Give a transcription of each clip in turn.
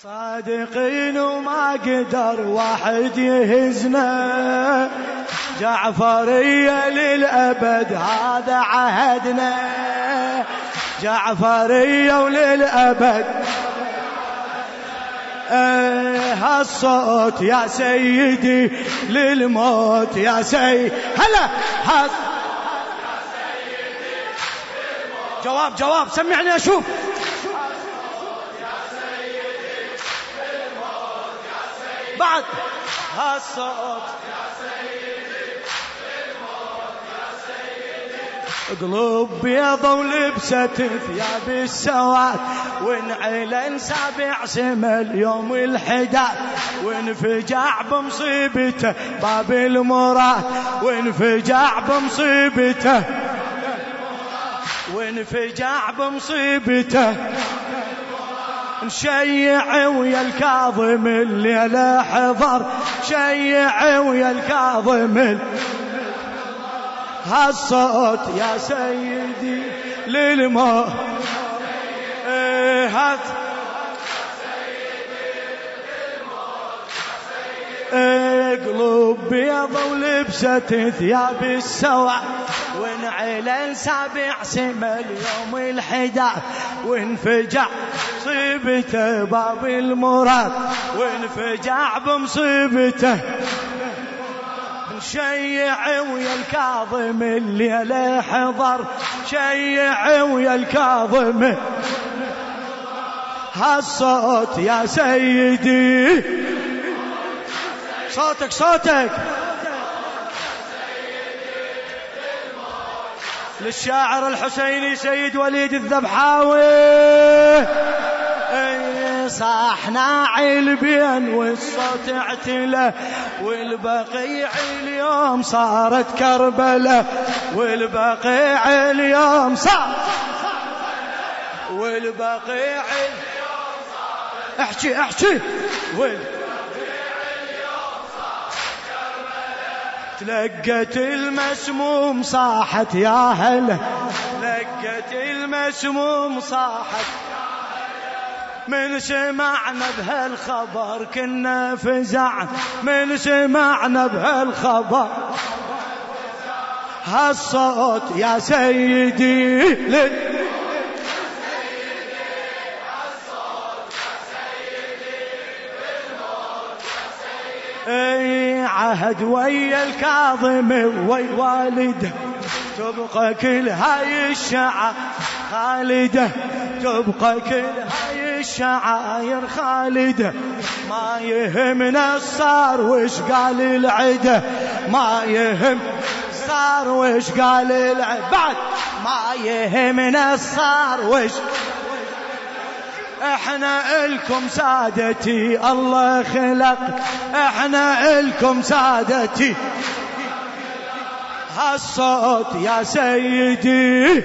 صادقين وما قدر واحد يهزنا، جعفرية للأبد هذا عهدنا، جعفرية وللأبد. هالصوت يا سيدي للموت يا سيدي. هلا جواب سمعني أشوف. بعد هالصوت يا سيدي للموت يا سيدي. قلوب بيضة ولبست ثياب السواد، ونعلن سابع سما يوم الحداد، وانفجع بمصيبته باب المراد، وانفجع بمصيبته، وانفجع بمصيبته. نشيع ويا الكاظم الليلة حضر، شيع ويا الكاظم. هالصوت يا سيدي للموت. قلوب بيضة ولبست ثياب السواد، ونعلن سابع سما اليوم الحداد، وانفجع بمصيبته باب المراد، وانفجع بمصيبته. نشيع ويا الكاظم الليلة حضر، شيع ويا الكاظم. هالصوت يا سيدي، صوتك للشاعر الحسيني سيد وليد الذبحاوي. صاح ناعي البين والصوت اعتلى، والبقيع اليوم صارت كربلة، والبقيع اليوم صار، والبقيع اليوم صارت. احكي تلقت المسموم صاحت يا هلا، تلقت المسموم صاحت. من سمعنا بهالخبر كنا فزع، من سمعنا بهالخبر. هالصوت يا سيدي عهد ويا الكاظم ويا والده، تبقى كل هاي الشعائر خالدة، تبقى كل هاي الشعائر خالدة. ما يهمنا الصار وش قال العده، ما يهم صار وش قال العده. بعد ما يهمنا الصار وش. احنا الكم سادتي الله خلق، احنا الكم سادتي. هالصوت يا سيدي،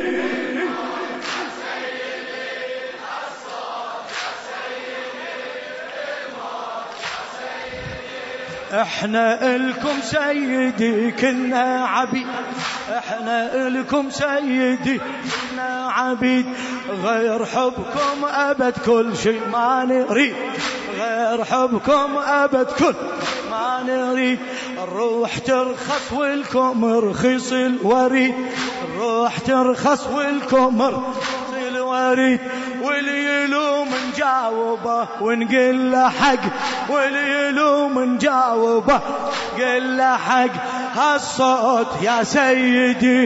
احنا الكم سيدي كنا عبيد، احنا الكم سيدي كنا عبيد. غير حبكم ابد كل شيء ما نريد، غير حبكم ابد كل ما نريد. الروح ترخص والكم رخيص الوريد، الروح ترخص والكم رخيص الوريد. واللي يلوم نجاوبه ونقول له حق، واللي يلوم نجاوبه قل له حق. هالصوت يا سيدي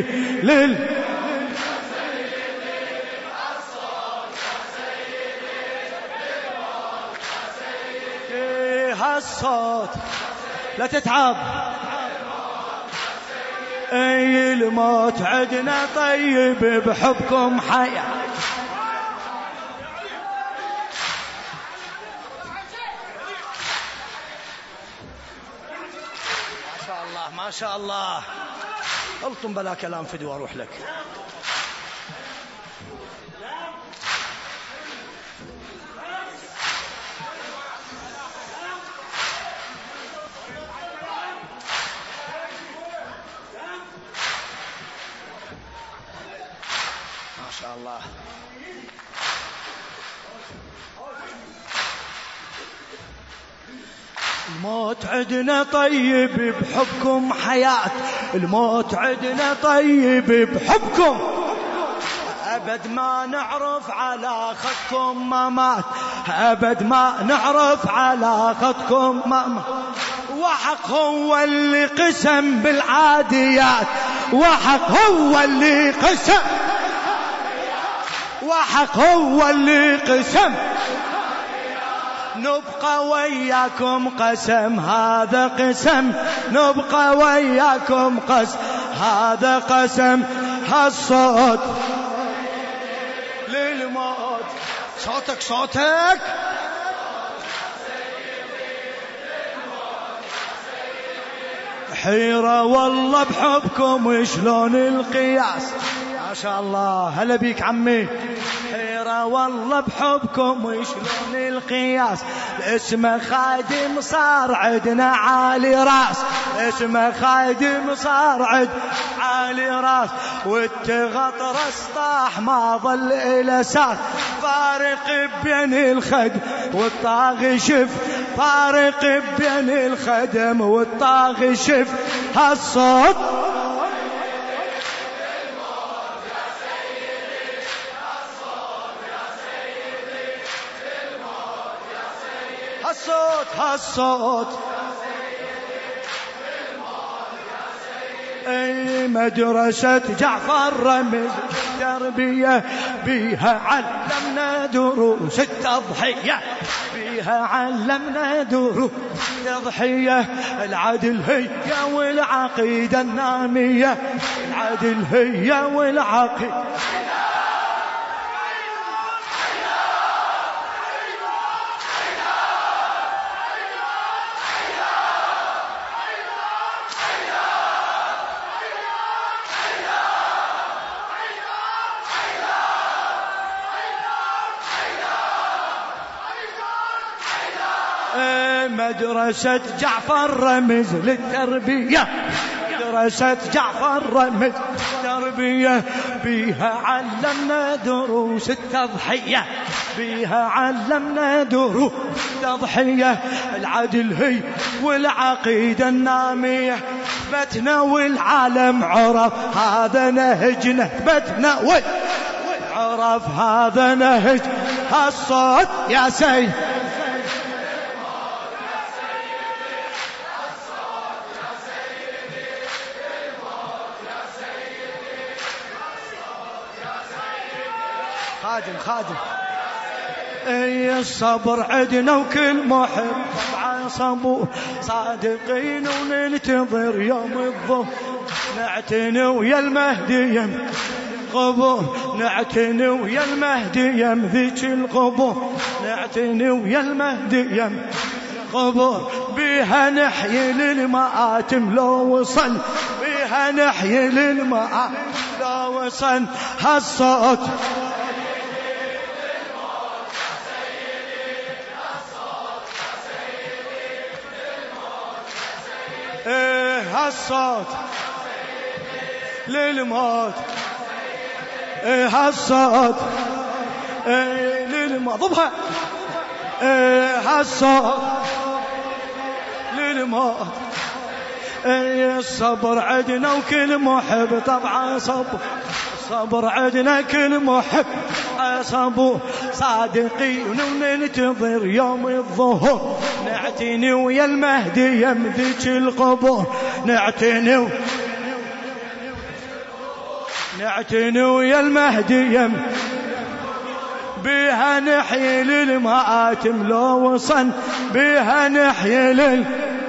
هالصوت لا تتعب. اي الموت عدنا طيب بحبكم حياة. ما شاء الله الطم بلا كلام فدوى واروح لك. ما شاء الله. الموت عدنا طيب بحبكم حياة، الموت عدنا طيب بحبكم، أبد ما نعرف على خطكم ممات، أبد ما نعرف على خطكم ممات. وحق هو اللي قسم بالعاديات، وحق هو اللي قسم، وحق هو اللي قسم، نبقى وياكم قسم هذا قسم، نبقى وياكم قسم هذا قسم. هالصوت للموت، صوتك صوتك، حيرة والله بحبكم شلون القياس. ما شاء الله، هلا بيك عمي. حيرة والله بحبكم شلون القياس، اسمه خادم صار عدنا عالي راس، اسمه خادم صار عد عالي راس، والتغطرس طاح ما ظل إلى ساس، فارق بين الخدم والطاغي شف، فارق بين الخدم والطاغي شف. هالصوت هالصوت هالصوت، اي مدرسة جعفر رمز تربية، بيها علمنا دروس التضحية، بيها علمنا دروس التضحية. العدل هي والعقيدة النامية، العدل هي والعقيدة. مدرسة جعفر رمز للتربية، مدرسة جعفر رمز للتربية، بيها علمنا دروس التضحية، بيها علمنا دروس التضحية. العدل هي والعقيدة النامية، ثبتنا والعالم عرف هذا نهجنا، ثبتنا والعرف هذا نهج. هالصوت يا سيد، خادم خادم. اي الصبر عدنا وكل محب طبعا صبور، صادقين وننتظر يوم الظهر، نعتني ويا المهدي يم قبور، نعتني ويا المهدي يم ذيك القبور، نعتني ويا المهدي يم قبور. بيها نحيي للمآتم لو وصل، بيها نحيي للمآتم لو وصل. هالصوت هالصوت للموت، هالصوت للموت، ضبها. هالصوت للموت. الصبر عدنا وكل محب طبعا صبر، الصبر عدنا كل محب صبور، صادقين وننتظر يوم الظهور، نعتني ويا المهدي يم ذيك القبور، نعتني ويا المهدي يم. بيها نحيي للمآتم لو وصل، بيها نحيي